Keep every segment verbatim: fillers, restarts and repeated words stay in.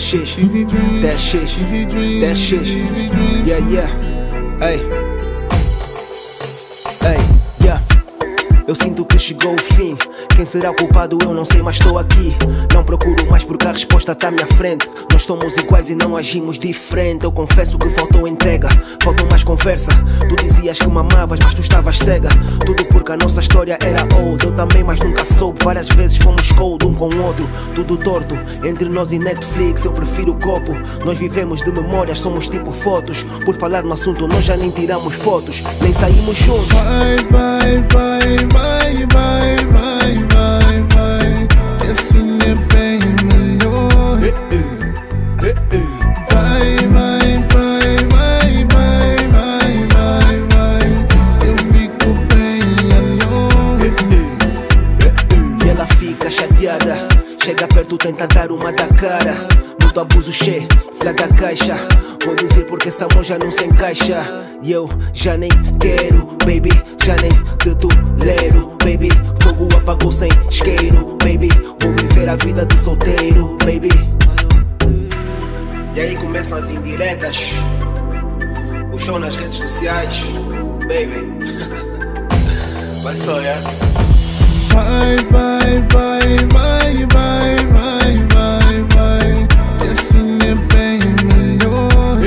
shit, that shit, that shit. Yeah, yeah. Hey, hey, yeah. Eu sinto que chegou o fim. Quem será o culpado eu não sei, mas estou aqui. Não procuro mais porque a resposta está à minha frente. Nós somos iguais e não agimos diferente. Eu confesso que faltou entrega, faltou mais conversa. Tu dizias que me amavas, mas tu estavas cega. Tudo porque a nossa história era old. Eu também, mas nunca soube. Várias vezes fomos cold um com o outro. Tudo torto, entre nós e Netflix eu prefiro o copo. Nós vivemos de memórias, somos tipo fotos. Por falar no assunto nós já nem tiramos fotos, nem saímos juntos. Vai, vai, vai, vai, vai, vai, vai, vai, que assim é bem melhor. Vai, vai, vai, vai, vai, vai, vai, vai, eu fico bem alone. E ela fica chateada, chega perto, tenta dar uma da cara. Muito abuso, che, filha da caixa. Vou dizer porque essa mão já não se encaixa. E eu já nem quero, baby, já nem te tolero, baby. Fogo apagou sem isqueiro, baby. Vou viver a vida de solteiro, baby. E aí começam as indiretas, o show nas redes sociais, baby. Vai só, é? Vai, vai, vai, vai, vai, vai, vai, vai, que assim é bem melhor.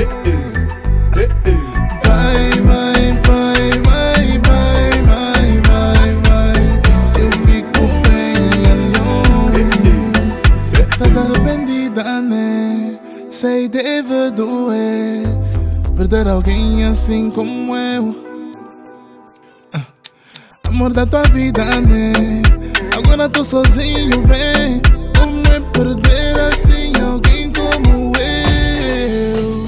Vai, vai, vai, vai, vai, vai, vai, vai, eu fico bem alone. Estás arrependida, né? Sei, deve doer perder alguém assim como eu. Amor da tua vida, né? Agora tô sozinho, vem. Como é perder assim alguém como eu?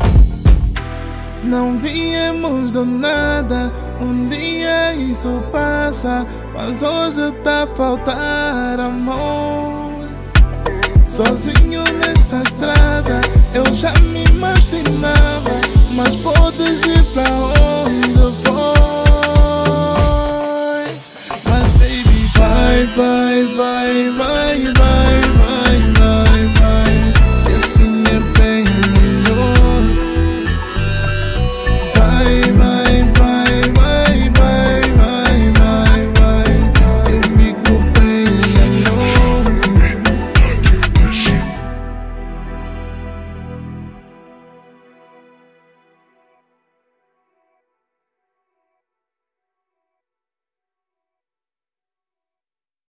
Não viemos do nada, um dia isso passa, mas hoje tá a faltar amor. Sozinho nessa estrada, eu já me imaginava